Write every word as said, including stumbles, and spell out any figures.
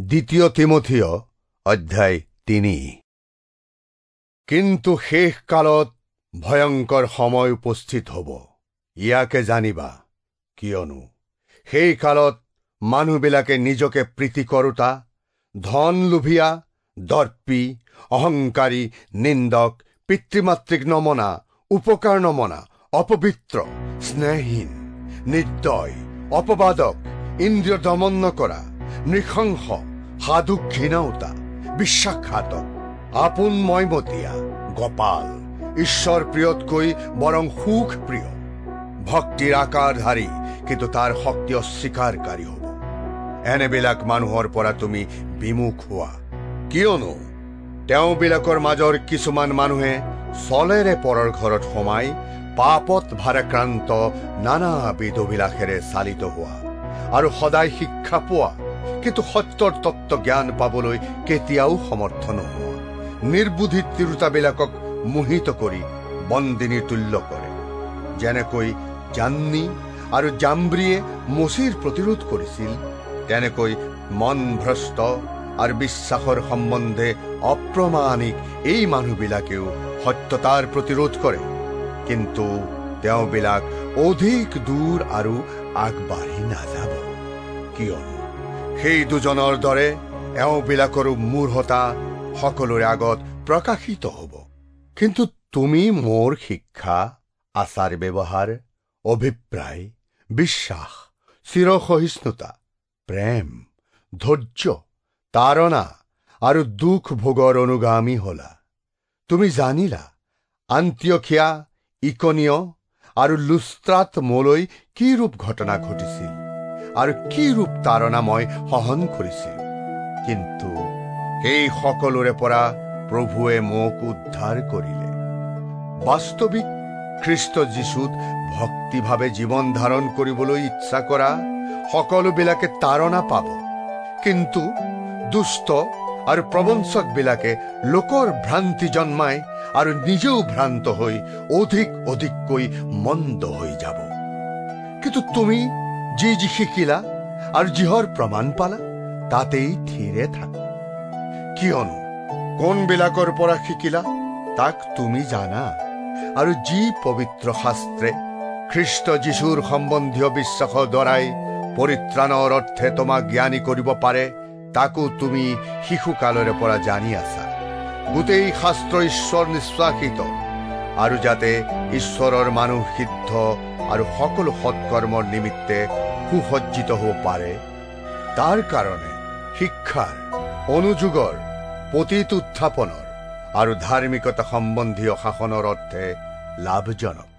দ্বিতীয় তিমথিয় অধ্যায় তিনি। কিন্তু শেষ কালত ভয়ংকৰ সময় উপস্থিত হ'ব, ইয়াকে জানিবা। কিয়নো সেই কালত মানুহবিলাকে নিজকে প্ৰীতি কৰোতা, ধন লোভিয়া, দৰ্পী, অহংকাৰী, নিন্দক, পিতৃমাতৃক নমনা, উপকাৰ নমনা, অপবিত্ৰ, স্নেহহীন, নিৰ্দয়, অপবাদক, ইন্দ্ৰিয় দমন নকৰা, নৃশংস, সাধু ঘৃণাওতা, বিশ্বাসঘাতক, আপোন মইমতীয়া, গোপাল, ঈশ্বৰ প্ৰিয়তকৈ বৰং সুখ প্ৰিয়, ভক্তিৰ আকাৰধাৰী কিন্তু তাৰ শক্তি অস্বীকাৰকাৰী হ'ব। এনেবিলাক মানুহৰ পৰা তুমি বিমুখ হোৱা। কিয়নো তেওঁবিলাকৰ মাজৰ কিছুমান মানুহে চলেৰে পৰৰ ঘৰত সোমাই পাপত ভাৰাক্ৰান্ত নানাবিধ অভিলাষেৰে চালিত হোৱা আৰু সদায় শিক্ষা পোৱা কিন্তু সত্যৰ তত্ত্ব জ্ঞান পাবলৈ কেতিয়াও সমৰ্থ নোহোৱা নিৰ্বুদ্ধিত তিৰোতাবিলাকক মোহিত কৰি বন্দিনীৰ তুল্য কৰে। যেনেকৈ জান্নী আৰু জাম্ব্ৰীয়ে মচীৰ প্ৰতিৰোধ কৰিছিল, তেনেকৈ মন ভ্ৰষ্ট আৰু বিশ্বাসৰ সম্বন্ধে অপ্ৰমাণিক এই মানুহবিলাকেও সত্যতাৰ প্ৰতিৰোধ কৰে। কিন্তু তেওঁবিলাক অধিক দূৰ আৰু আগবাঢ়ি নাযাব। কিয়নো সেই দুজনৰ দৰে এওঁবিলাকৰো মূঢ়তা সকলোৰে আগত প্ৰকাশিত হ'ব। কিন্তু তুমি মোৰ শিক্ষা, আচাৰ ব্যৱহাৰ, অভিপ্ৰায়, বিশ্বাস, চিৰসহিষ্ণুতা, প্ৰেম, ধৈৰ্য, তাৰণা আৰু দুখ ভোগৰ অনুগামী হলা। তুমি জানিলা আন্তিয়খিয়া, ইকনিয় আৰু লুস্ত্ৰাত মোলৈ কি ৰূপ ঘটনা ঘটিছিল আৰু কি ৰূপ তাৰণা মই সহন কৰিছিল। কিন্তু সেই সকলোৰে পৰা প্ৰভুৱে মোক উদ্ধাৰ কৰিলে। বাস্তৱিক খ্ৰীষ্ট যীশুত ভক্তিভাৱে জীৱন ধাৰণ কৰিবলৈ ইচ্ছা কৰা সকলোবিলাকে তাৰণা পাব, কিন্তু দুষ্ট আৰু প্ৰবঞ্চকবিলাকে লোকৰ ভ্ৰান্তি জন্মাই আৰু নিজেও ভ্ৰান্ত হৈ অধিক অধিককৈ মন্দ হৈ যাব। কিন্তু তুমি যি যি শিকিলা আৰু যিহৰ প্ৰমাণ পালা তাতেই থিৰে থাকা। কিয়নো কোনবিলাকৰ পৰা শিকিলা তাক তুমি জানা, আৰু যি পবিত্ৰ শাস্ত্ৰে খ্ৰীষ্ট যীশুৰ সম্বন্ধীয় বিশ্বাসৰ দ্বাৰাই পৰিত্ৰাণৰ অৰ্থে তোমাক জ্ঞানী কৰিব পাৰে তাকো তুমি শিশুকালৰে পৰা জানি আছা। গোটেই শাস্ত্ৰ ঈশ্বৰ নিশ্বাসিত আৰু যাতে ঈশ্বৰৰ মানুহ সিদ্ধ আৰু সকলো সৎকৰ্মৰ নিমিত্তে সুসজ্জিত হ'ব পাৰে, তাৰ কাৰণে শিক্ষাৰ, অনুযোগৰ, পতিত উত্থাপনৰ আৰু ধাৰ্মিকতা সম্বন্ধীয় শাসনৰ অৰ্থে লাভজনক।